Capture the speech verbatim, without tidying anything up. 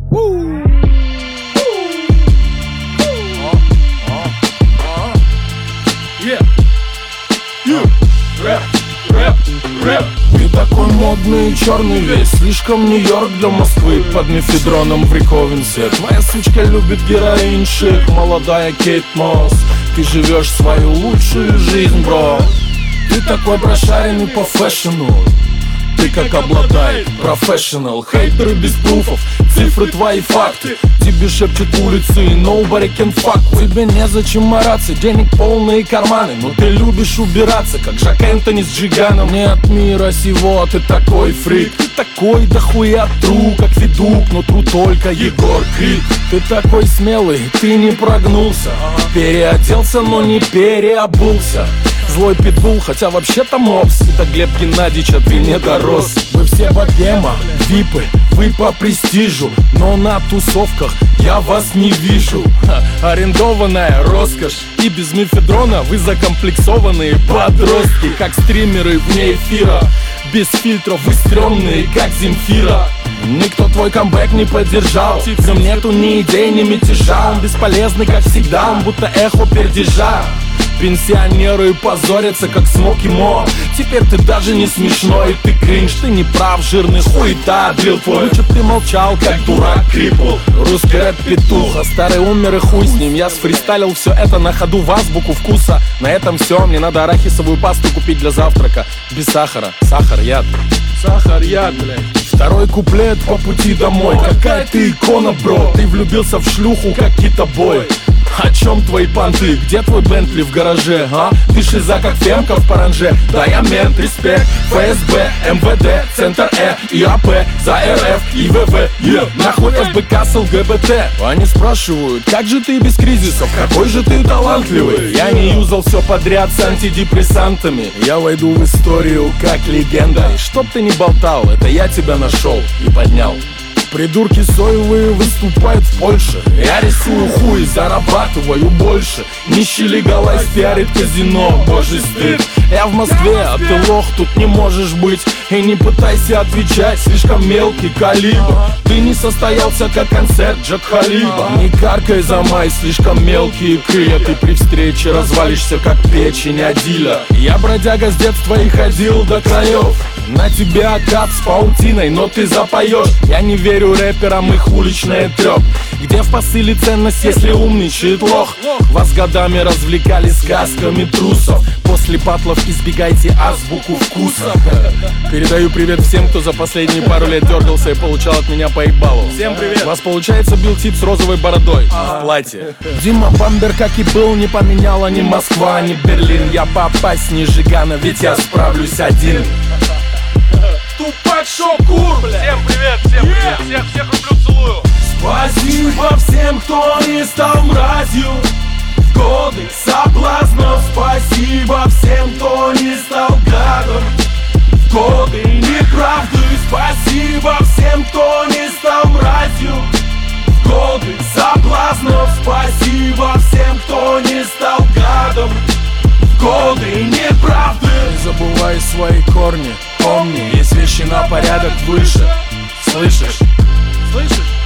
Ты такой модный и черный весь, слишком Нью-Йорк для Москвы. Под мефедроном в Рековенсе твоя сучка любит героиншик, молодая Кейт Мосс. Ты живешь свою лучшую жизнь, бро. Ты такой прошаренный по фэшну, ты как обладай профессионал. Хейтеры без пруфов, цифры твои факты. Тебе шепчут улицы и nobody can fuck. Тебе незачем мараться, денег полные карманы, но ты любишь убираться, как Жак Энтони с Джиганом. Не от мира сего, ты такой фрик. Ты такой дохуя тру, как Федук, но тру только Егор Крид. Ты такой смелый, ты не прогнулся, переоделся, но не переобулся. Злой питбул, хотя вообще-то мопс. Это Глеб Геннадьевич, а ты не дорос. Вы все богема, випы, вы по престижу, но на тусовках я вас не вижу. Ха, арендованная роскошь. И без мефедрона вы закомплексованные подростки, как стримеры вне эфира. Без фильтров вы стрёмные, как Земфира. Никто твой камбэк не поддержал. В нем нету ни идей, ни мятежа. Он бесполезный, как всегда, он будто эхо пердежа. Пенсионеры позорятся, как Смоки Мо. Теперь ты даже не смешной, ты кринж, ты не прав, жирный хуета, дрил твой. Лучше б ты молчал, как дурак крипл. Русский рэп петух, а старый умер и хуй с ним. Я сфристайлил все это на ходу в азбуку вкуса. На этом все, мне надо арахисовую пасту купить для завтрака. Без сахара, сахар яд. Сахар яд, блядь. Второй куплет по пути домой. Какая ты икона, бро, ты влюбился в шлюху, как китобой. О чем твои понты? Где твой Бентли в гараже, а? Ты шиза, как фемка в паранже. Да я мент, респект, ФСБ, МВД, Центр Э, ИАП, за РФ, ИВВ, е, нахуй ФБК с ЛГБТ. Они спрашивают, как же ты без кризисов, какой же ты талантливый. Я не юзал все подряд с антидепрессантами. Я войду в историю как легенда. И чтоб ты не болтал, это я тебя нашел и поднял. Придурки соевые выступают в Польше. Я рисую хуй, зарабатываю больше. Нищий легалайз пиарит казино, божий стыд. Я в Москве, а ты лох, тут не можешь быть. И не пытайся отвечать, слишком мелкий калибр. Ты не состоялся, как концерт Джак Халиба. Не каркай за май, слишком мелкие крылья. Ты при встрече развалишься, как печень Адиля. Я бродяга с детства и ходил до краев. На тебя кап с паутиной, но ты запоешь. Я не верю рэперам, их уличная трёп. Где в посыле ценность, если умничает лох? Вас годами развлекали сказками трусов. После батлов избегайте азбуку вкуса. Передаю привет всем, кто за последние пару лет дергался и получал от меня по ебалу. Всем привет! У вас получается билтип с розовой бородой в платье. Дима Бамбер, как и был, не поменяла ни Москва, ни Берлин. Я попасть не Жигана, ведь я справлюсь один. Тупак Шокур, бля. Всем привет, всем привет, yeah. всех, всех люблю, целую. Спасибо всем, кто не стал мразью в годы соблазнов. Спасибо всем, кто не стал гадом в годы неправды. Спасибо всем, кто не стал мразью в годы соблазнов. Спасибо всем, кто не стал гадом в годы неправды. Не забывай свои корни. Помни, есть вещи на порядок выше. Слышишь? Слышишь?